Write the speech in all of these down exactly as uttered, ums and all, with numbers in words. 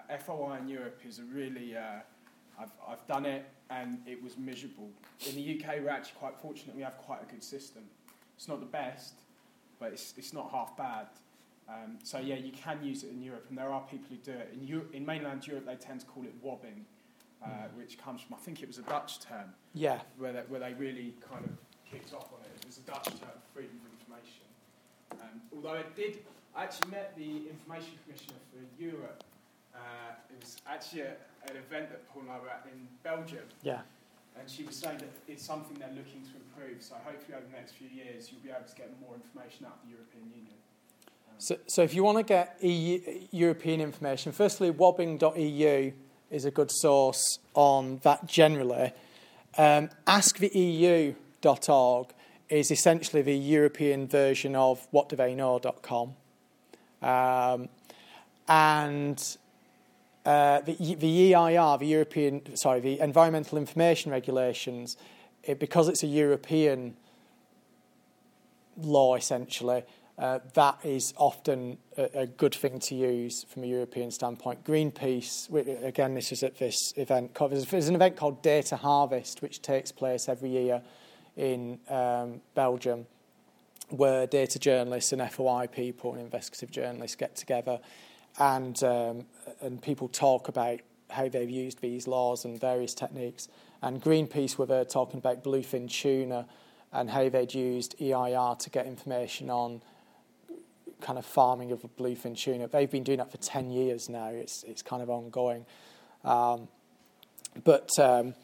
F O I in Europe is a really, uh, I've, I've done it and it was miserable. In the U K, we're actually quite fortunate. We have quite a good system. It's not the best, but it's it's not half bad. Um, so yeah, you can use it in Europe, and there are people who do it. In, Euro- in mainland Europe, they tend to call it wobbing, uh, mm. which comes from, I think it was a Dutch term. Yeah. Where they, where they really kind of kicked off on it. It was a Dutch term, freedom of information. Um, although it did, I actually met the Information Commissioner for Europe. Uh, it was actually a, an event that Paul and I were at in Belgium. Yeah. And she was saying that it's something they're looking to improve. So hopefully over the next few years, you'll be able to get more information out of the European Union. Um, so, so if you want to get E U, European information, firstly, wobbing dot E U is a good source on that generally. Um, ask the E U dot org is essentially the European version of what do they know dot com. Um, and uh, the, the E I R, the European, sorry, the Environmental Information Regulations, it, because it's a European law essentially, uh, that is often a, a good thing to use from a European standpoint. Greenpeace, again, this is at this event, there's an event called Data Harvest, which takes place every year in um, Belgium, where data journalists and F O I people and investigative journalists get together and um, and people talk about how they've used these laws and various techniques. And Greenpeace were there talking about bluefin tuna and how they'd used E I R to get information on kind of farming of bluefin tuna. They've been doing that for ten years now. It's it's kind of ongoing. Um, but um,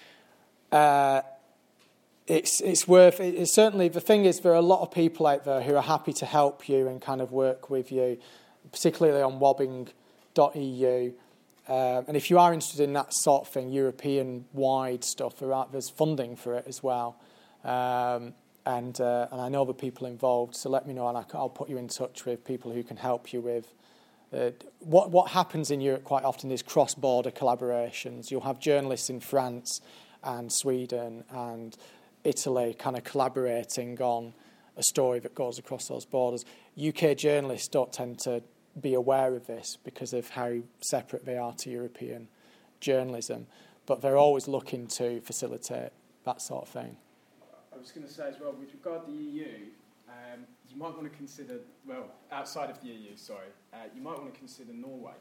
uh, It's it's worth it. It's certainly, the thing is, there are a lot of people out there who are happy to help you and kind of work with you, particularly on wobbing dot E U. Um, and if you are interested in that sort of thing, European-wide stuff, there are, there's funding for it as well. Um, and uh, and I know the people involved, so let me know, and I, I'll put you in touch with people who can help you with. Uh, what what happens in Europe quite often is cross-border collaborations. You'll have journalists in France and Sweden and Italy kind of collaborating on a story that goes across those borders. U K journalists don't tend to be aware of this because of how separate they are to European journalism, but they're always looking to facilitate that sort of thing. I was going to say as well, with regard to the E U, um, you might want to consider, well, outside of the E U, sorry, uh, you might want to consider Norway,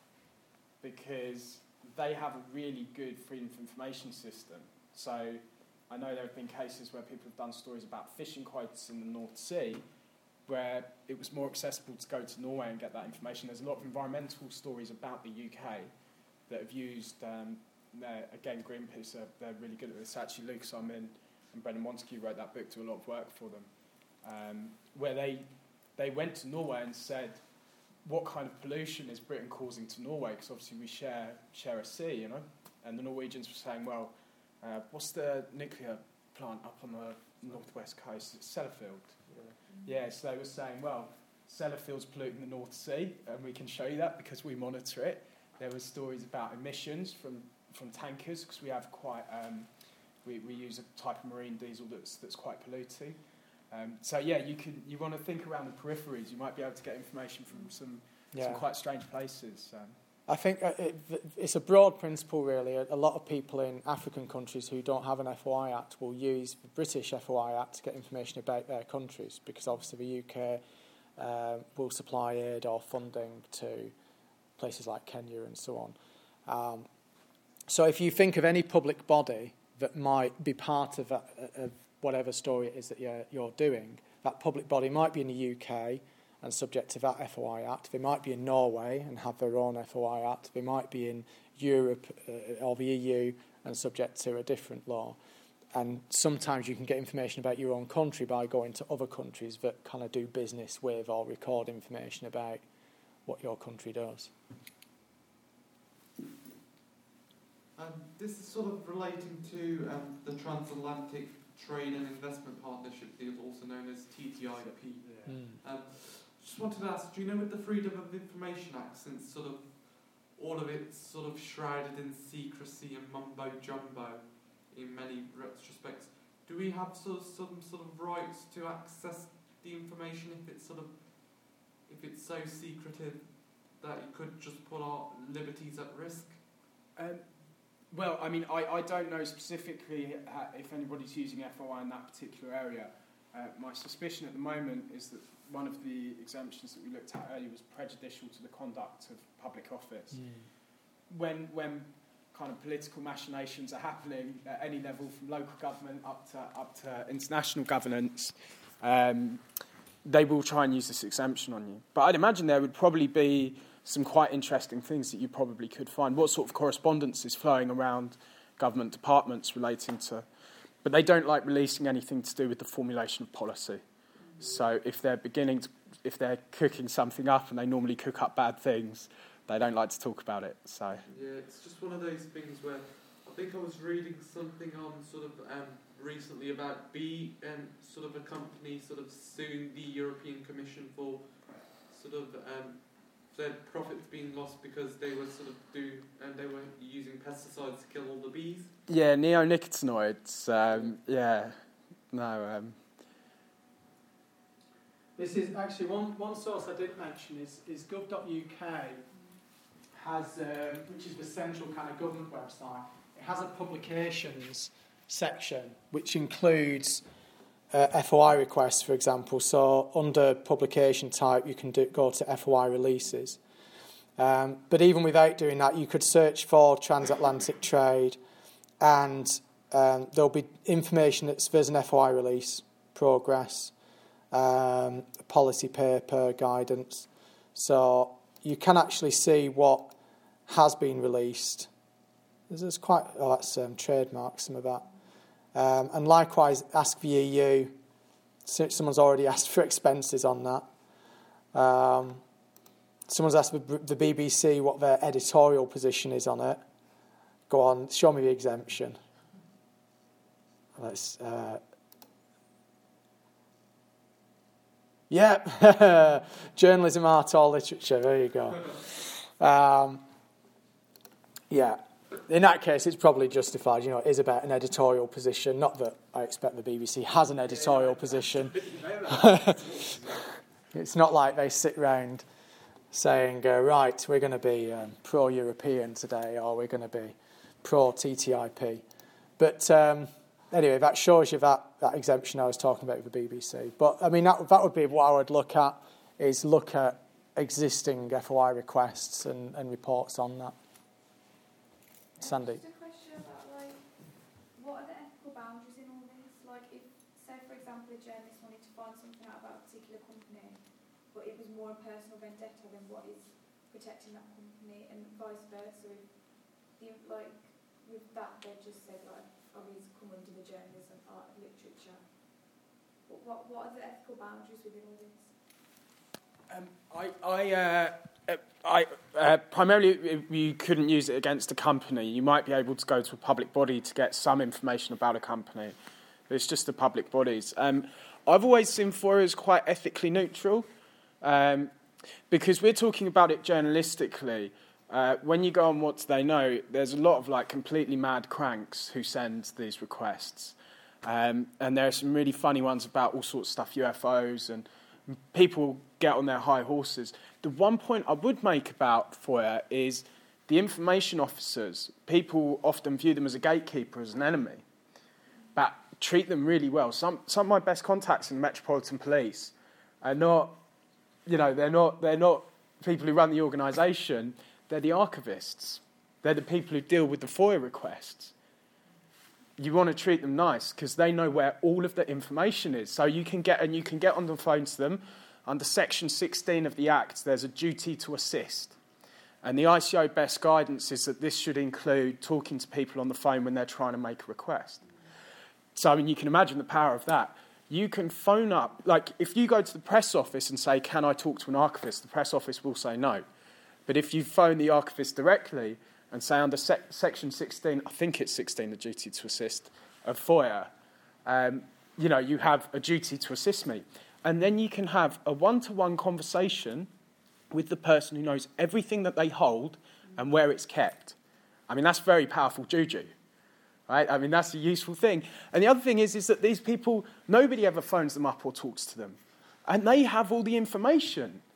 because they have a really good freedom of information system. So I know there have been cases where people have done stories about fishing quotas in the North Sea where it was more accessible to go to Norway and get that information. There's a lot of environmental stories about the U K that have used, um, again, Greenpeace, are, they're really good at this. Actually, Luke Simon and Brendan Montague wrote that book, do a lot of work for them, um, where they they went to Norway and said, what kind of pollution is Britain causing to Norway? Because obviously we share share a sea, you know? And the Norwegians were saying, well, Uh, what's the nuclear plant up on the northwest coast? It's Sellafield. Yeah. yeah, so they were saying, well, Sellafield's polluting the North Sea, and we can show you that because we monitor it. There were stories about emissions from, from tankers, because we have quite um, we, we use a type of marine diesel that's that's quite polluting. Um, so yeah, you can you want to think around the peripheries. You might be able to get information from some yeah. some quite strange places. Um, I think it, it's a broad principle, really. A lot of people in African countries who don't have an F O I Act will use the British F O I Act to get information about their countries, because obviously the U K uh, will supply aid or funding to places like Kenya and so on. Um, so if you think of any public body that might be part of, that, of whatever story it is that you're, you're doing, that public body might be in the U K and subject to that F O I Act. They might be in Norway and have their own F O I Act. They might be in Europe uh, or the E U and subject to a different law. And sometimes you can get information about your own country by going to other countries that kind of do business with or record information about what your country does. Um, this is sort of relating to um, the Transatlantic Trade and Investment Partnership deal, also known as T T I P. Yeah. Mm. Um, Just wanted to ask, do you know, with the Freedom of Information Act, since sort of all of it's sort of shrouded in secrecy and mumbo jumbo in many respects, do we have sort of some sort of rights to access the information if it's sort of if it's so secretive that it could just put our liberties at risk? Um, well, I mean, I, I don't know specifically if anybody's using F O I in that particular area. Uh, my suspicion at the moment is that one of the exemptions that we looked at earlier was prejudicial to the conduct of public office. Mm. When when kind of political machinations are happening at any level, from local government up to up to international governance, um, they will try and use this exemption on you. But I'd imagine there would probably be some quite interesting things that you probably could find. What sort of correspondence is flowing around government departments relating to... But they don't like releasing anything to do with the formulation of policy. So if they're beginning to... If they're cooking something up, and they normally cook up bad things, they don't like to talk about it. So yeah, it's just one of those things where I think I was reading something on sort of um, recently about B and um, sort of a company sort of suing the European Commission for sort of um, their profits being lost because they were sort of do and they were using pesticides to kill all the bees. Yeah, neonicotinoids. Um, yeah, no. Um, This is actually one, one source I did mention is, is gov dot U K has, um, which is the central kind of government website. It has a publications section which includes uh, F O I requests, for example. So under publication type, you can do, go to F O I releases. Um, but even without doing that, you could search for transatlantic trade, and um, there'll be information that's there's an F O I release, progress, um, policy paper, guidance. So you can actually see what has been released. There's, there's quite oh, that's um, trademark, some of that. Um, and likewise, Ask the E U. So someone's already asked for expenses on that. Um, someone's asked the, the B B C what their editorial position is on it. Go on, show me the exemption. Let's. Uh, yeah, journalism, art, or literature. There you go. Um, yeah. In that case, it's probably justified. You know, it is about an editorial position. Not that I expect the B B C has an editorial position. It's not like they sit round saying, uh, right, we're going to be um, pro-European today, or we're going to be pro-T T I P. But um, anyway, that shows you that, that exemption I was talking about with the B B C. But, I mean, that, that would be what I would look at, is look at existing F O I requests and, and reports on that. Sandy? Just a question about, like, what are the ethical boundaries in all this? Like, if, say, for example, a journalist wanted to find something out about a particular company, but it was more a personal vendetta than what is protecting that company, and vice versa. If the, like, with that, they just said, like, oh, he's come under the journalism, art, and literature. But what, what are the ethical boundaries within all this? Um, I, I, uh, I uh, primarily, you couldn't use it against a company. You might be able to go to a public body to get some information about a company. It's just the public bodies. Um, I've always seen F O I as quite ethically neutral, um, because we're talking about it journalistically. Uh, when you go on What Do They Know, there's a lot of like completely mad cranks who send these requests, um, and there are some really funny ones about all sorts of stuff, U F Os, and people get on their high horses. The one point I would make about F O I is the information officers. People often view them as a gatekeeper, as an enemy, but treat them really well. Some some of my best contacts in the Metropolitan Police are not, you know, they're not they're not people who run the organisation. They're the archivists. They're the people who deal with the F O I requests. You want to treat them nice because they know where all of the information is. So you can get and you can get on the phone to them. Under Section sixteen of the Act, there's a duty to assist. And the I C O best guidance is that this should include talking to people on the phone when they're trying to make a request. So, I mean, you can imagine the power of that. You can phone up, like, if you go to the press office and say, can I talk to an archivist? The press office will say no. But if you phone the archivist directly and say under sec- Section sixteen, I think it's sixteen, the duty to assist, of F O I, um, you know, you have a duty to assist me. And then you can have a one-to-one conversation with the person who knows everything that they hold and where it's kept. I mean, that's very powerful juju, right? I mean, that's a useful thing. And the other thing is, is that these people, nobody ever phones them up or talks to them. And they have all the information.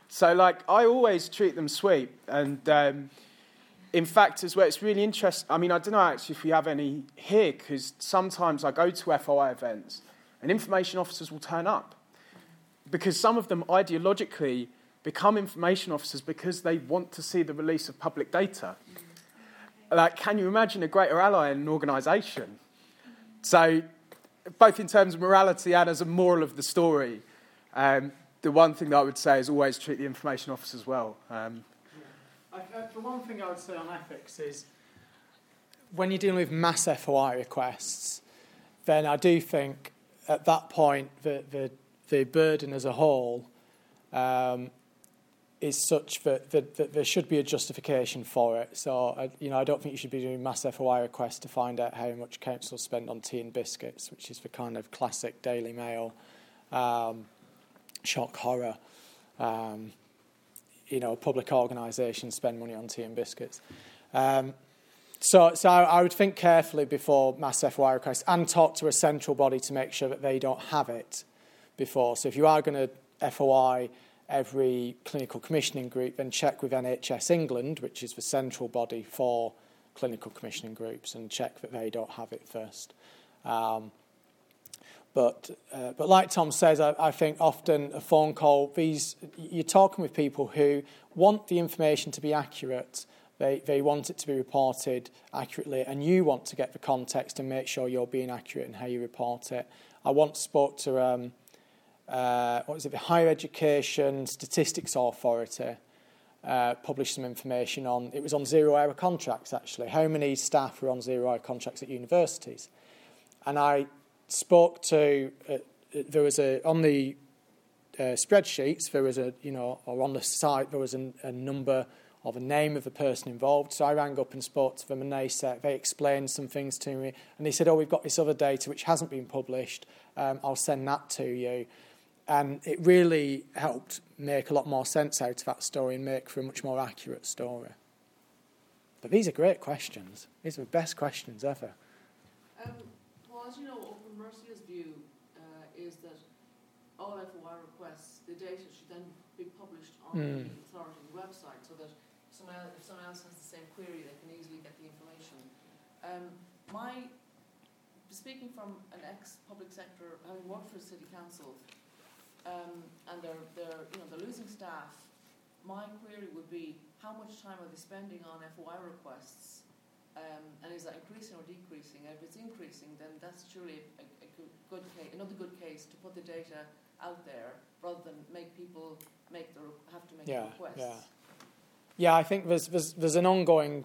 So, like, I always treat them sweet. And, um, in fact, as well, it's really interesting. I mean, I don't know, actually, if we have any here, because sometimes I go to F O I events and information officers will turn up. Because some of them, ideologically, become information officers because they want to see the release of public data. Like, can you imagine a greater ally in an organisation? So, both in terms of morality and as a moral of the story, um, the one thing that I would say is always treat the information officers well. Um, yeah. I, I, the one thing I would say on ethics is when you're dealing with mass F O I requests, then I do think at that point the the, the burden as a whole um, is such that, that, that there should be a justification for it. So, I, you know, I don't think you should be doing mass F O I requests to find out how much councils spend on tea and biscuits, which is the kind of classic Daily Mail um, shock horror. Um, you know, public organisations spend money on tea and biscuits. Um, so, so I, I would think carefully before mass F O I requests and talk to a central body to make sure that they don't have it before. So if you are going to F O I every clinical commissioning group, then check with N H S England, which is the central body for clinical commissioning groups, and check that they don't have it first. Um, but uh, but like Tom says, I, I think often a phone call, these you're talking with people who want the information to be accurate. They they want it to be reported accurately, and you want to get the context and make sure you're being accurate in how you report it. I once spoke to um, uh, what was it, the Higher Education Statistics Authority, uh, published some information on, it was on zero-hour contracts actually, how many staff were on zero-hour contracts at universities. And I spoke to, uh, there was a, on the uh, spreadsheets, there was a, you know, or on the site, there was a, a number of a name of the person involved. So I rang up and spoke to them, and they said, they explained some things to me. And they said, oh, we've got this other data which hasn't been published. Um, I'll send that to you. And it really helped make a lot more sense out of that story and make for a much more accurate story. But these are great questions. These are the best questions ever. Um, well, as you know, Open Mercia's view uh, is that all F O I requests, the data should then be published on mm. the authority website, so that someone else, if someone else has the same query, they can easily get the information. Um, my, speaking from an ex-public sector, having worked for a city council, um, and they're, they're, you know, they're losing staff, my query would be, how much time are they spending on F O I requests? Um, and is that increasing or decreasing? And if it's increasing, then that's surely a, a good, good case, another good case to put the data out there rather than make people make the have to make yeah, the requests. Yeah, yeah. I think there's there's there's an ongoing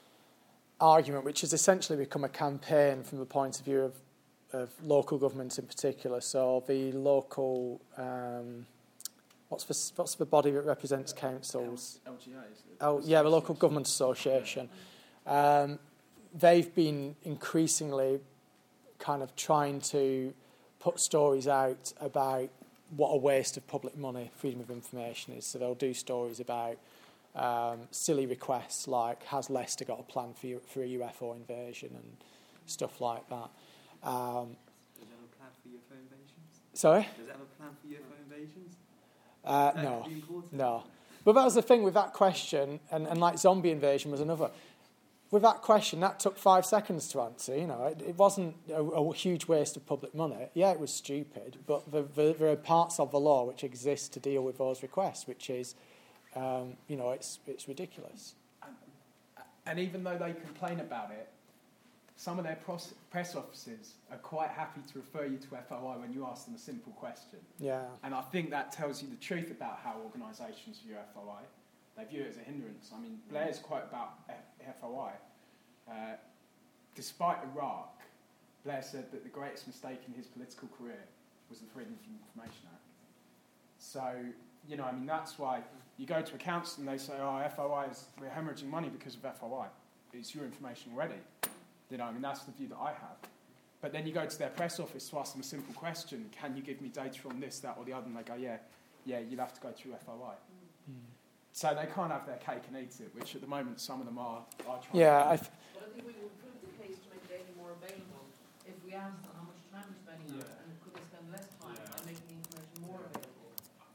argument which has essentially become a campaign from the point of view of of local governments in particular. So the local. Um, What's the what's the body that represents councils? L G A. Is it? Oh, yeah, the Local Government Association. Um, they've been increasingly kind of trying to put stories out about what a waste of public money freedom of information is. So they'll do stories about um, silly requests like, has Leicester got a plan for, you, for a U F O invasion and stuff like that. Um, Does it have a plan for U F O invasions? Sorry? Does it have a plan for U F O invasions? Uh, no, no. But that was the thing with that question, and, and like zombie invasion was another. With that question, that took five seconds to answer. You know, it, it wasn't a, a huge waste of public money. Yeah, it was stupid, but the, the, there are parts of the law which exist to deal with those requests, which is, um, you know, it's it's ridiculous. And, and even though they complain about it, some of their pros- press officers are quite happy to refer you to F O I when you ask them a simple question. Yeah. And I think that tells you the truth about how organisations view F O I. They view it as a hindrance. I mean, Blair's quote about F O I, uh, despite Iraq, Blair said that the greatest mistake in his political career was the Freedom of Information Act. So, you know, I mean, that's why you go to a council and they say, oh, F O I is, we're hemorrhaging money because of F O I. It's your information already. You know, I mean, that's the view that I have. But then you go to their press office to ask them a simple question, can you give me data on this, that, or the other? And they go, yeah, yeah, you'll have to go through F O I. Mm. So they can't have their cake and eat it, which at the moment some of them are, are trying yeah, to I do. th- But I think we will improve the case to make data more available if we ask them how much time they're spending on it, and could they spend less time Yeah. and making the information more available. I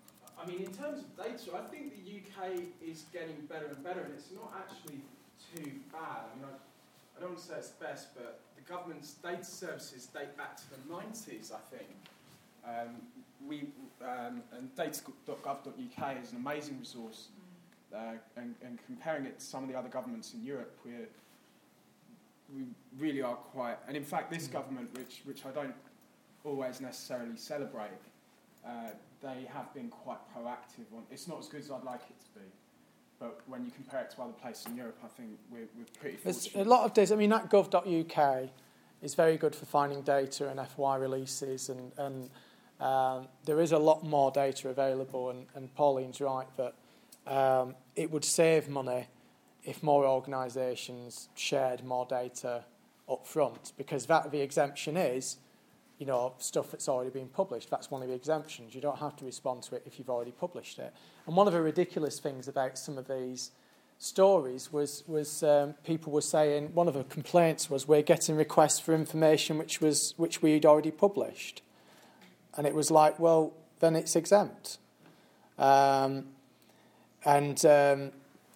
I mean, in terms of data, I think the U K is getting better and better, and it's not actually too bad. I mean, I, I don't want to say it's best, but the government's data services date back to the nineties, I think. Um, we um, and data dot gov dot U K is an amazing resource, uh, and, and comparing it to some of the other governments in Europe, we're we really are quite. And in fact, this government, which which I don't always necessarily celebrate, uh, they have been quite proactive on. It's not as good as I'd like it to be, but when you compare it to other places in Europe, I think we're we're pretty fortunate. There's a lot of data. I mean, that gov dot U K is very good for finding data and F Y releases, and and um, there is a lot more data available. And, and Pauline's right that um, it would save money if more organisations shared more data up front, because that the exemption is, you know, stuff that's already been published. That's one of the exemptions. You don't have to respond to it if you've already published it. And one of the ridiculous things about some of these stories was was um, people were saying, one of the complaints was, we're getting requests for information which was which we'd already published, and it was like, well, then it's exempt. Um, and um,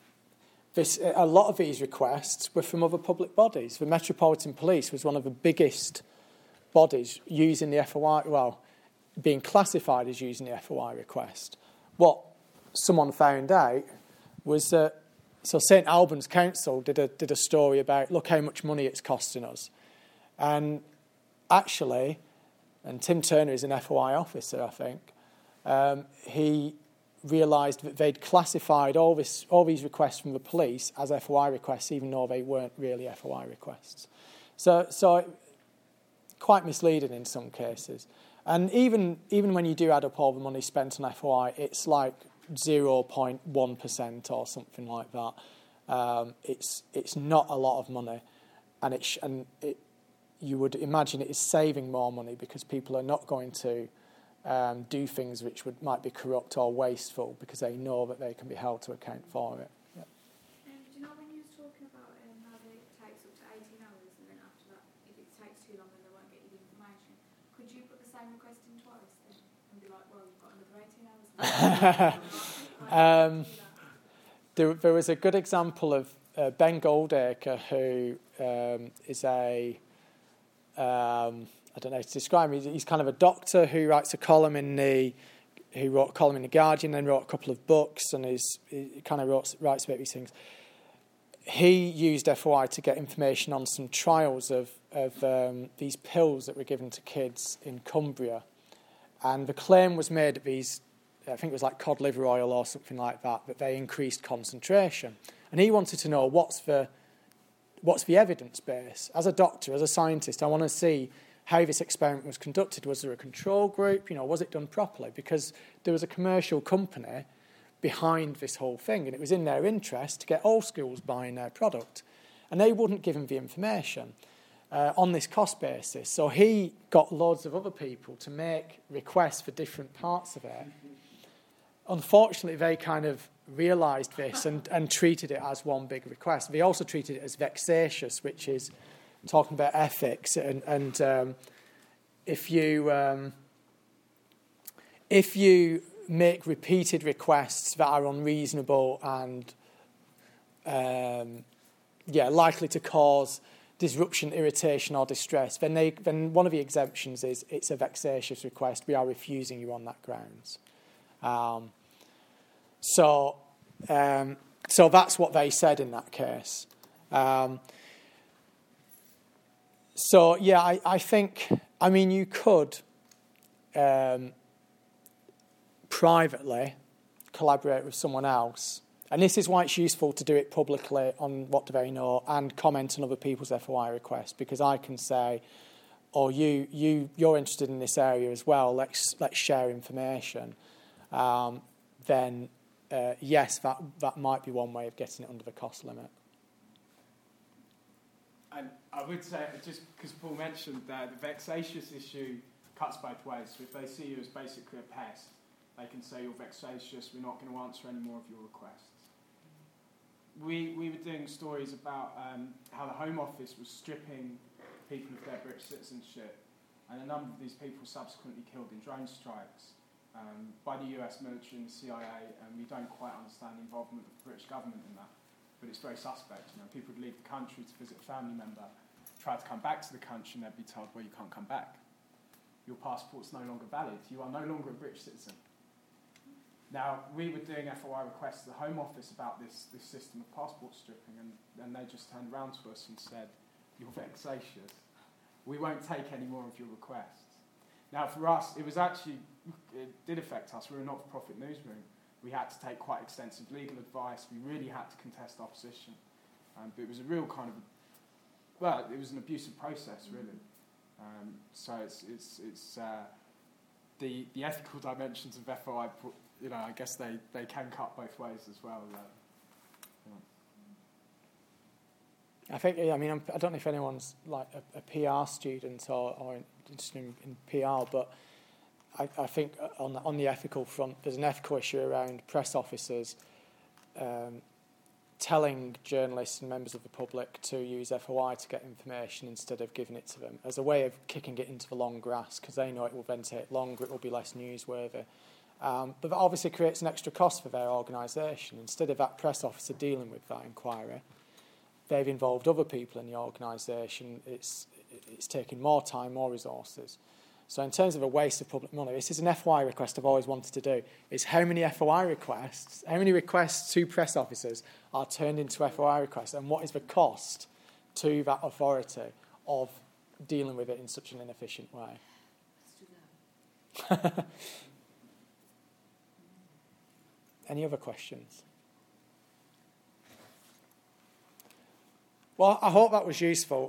this, a lot of these requests were from other public bodies. The Metropolitan Police was one of the biggest bodies using the F O I, well, being classified as using the F O I request. What someone found out was that, so St Albans Council did a did a story about, look how much money it's costing us. And actually, and Tim Turner is an F O I officer, I think, um, he realised that they'd classified all this all these requests from the police as F O I requests, even though they weren't really F O I requests. So, so quite misleading in some cases. And even even when you do add up all the money spent on F O I, it's like zero point one percent or something like that. Um, it's it's not a lot of money, and it sh- and it you would imagine it is saving more money because people are not going to um, do things which would might be corrupt or wasteful because they know that they can be held to account for it. Yeah. Um, do you know when you was talking about um, how it takes up to eighteen hours, and then after that, if it takes too long, then they won't get you the information? Could you put the same request in twice then, and be like, well, you've got another eighteen hours? um, there, there was a good example of uh, Ben Goldacre, who um, is a um, I don't know how to describe him. He's, he's kind of a doctor who writes a column in the who wrote a column in the Guardian, then wrote a couple of books, and is he kind of wrote, writes about these things. He used F O I to get information on some trials of of um, these pills that were given to kids in Cumbria, and the claim was made that these, I think it was like cod liver oil or something like that, that they increased concentration. And he wanted to know what's the what's the evidence base. As a doctor, as a scientist, I want to see how this experiment was conducted. Was there a control group? You know, was it done properly? Because there was a commercial company behind this whole thing, and it was in their interest to get all schools buying their product. And they wouldn't give him the information uh, on this cost basis. So he got loads of other people to make requests for different parts of it. Unfortunately, they kind of realised this and, and treated it as one big request. They also treated it as vexatious, which is talking about ethics. And, and um, if you um, if you make repeated requests that are unreasonable and um, yeah likely to cause disruption, irritation, or distress, then they then one of the exemptions is it's a vexatious request. We are refusing you on that grounds. Um, so, um, so that's what they said in that case. Um, so, yeah, I, I think, I mean, you could um, privately collaborate with someone else, and this is why it's useful to do it publicly on What Do They Know and comment on other people's F O I requests, because I can say, oh, you, you, you're interested in this area as well, let's, let's share information. Um, then uh, yes, that that might be one way of getting it under the cost limit. And I would say, just because Paul mentioned that the vexatious issue cuts both ways. So if they see you as basically a pest, they can say you're vexatious, we're not going to answer any more of your requests. We we were doing stories about um, how the Home Office was stripping people of their British citizenship, and a number of these people subsequently killed in drone strikes. um, by the U S military and the C I A, and we don't quite understand the involvement of the British government in that. But it's very suspect. You know, people would leave the country to visit a family member, try to come back to the country, and they'd be told, well, you can't come back. Your passport's no longer valid. You are no longer a British citizen. Now, we were doing F O I requests to the Home Office about this, this system of passport stripping, and, and they just turned around to us and said, you're vexatious. We won't take any more of your requests. Now, for us, it was actually, it did affect us. We were a not-for-profit newsroom. We had to take quite extensive legal advice. We really had to contest our position. Um, but it was a real kind of, well, it was an abusive process, really. Um, so it's, it's, it's uh, the, the ethical dimensions of F O I, you know, I guess they, they can cut both ways as well. Uh, you know. I think, I mean, I'm, I don't know if anyone's like a, a P R student or, or interested in, in P R, but I, I think on the, on the ethical front, there's an ethical issue around press officers um, telling journalists and members of the public to use F O I to get information instead of giving it to them as a way of kicking it into the long grass, because they know it will then take longer, it will be less newsworthy. Um, but that obviously creates an extra cost for their organisation. Instead of that press officer dealing with that inquiry, they've involved other people in the organisation. It's, it's taking more time, more resources. So in terms of a waste of public money, this is an F O I request I've always wanted to do, is how many F O I requests, how many requests to press officers are turned into F O I requests, and what is the cost to that authority of dealing with it in such an inefficient way? Let's do that. Any other questions? Well, I hope that was useful.